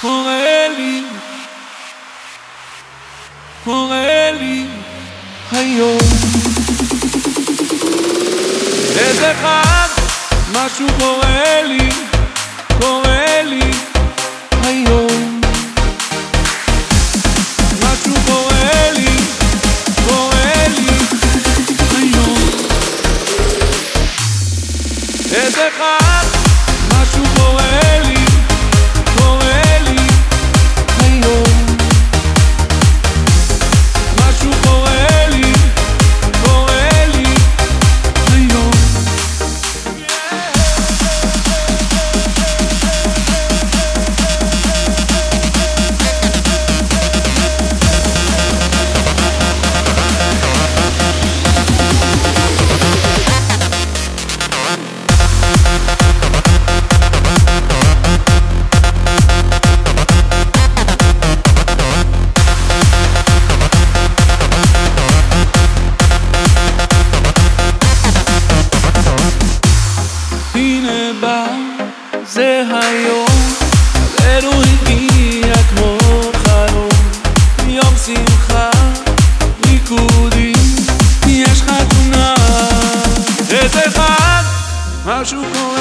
קורה לי היום איזה חג, משהו קורה לי היום, משהו קורה לי היום, איזה חג, משהו קורה לי היום, משהו קורה לי היום. הנה בא, זה היום, עלינו הגיע כמו חלום, יום שמחה, ריקודים, יש חתונה, איזה חג, משהו קורה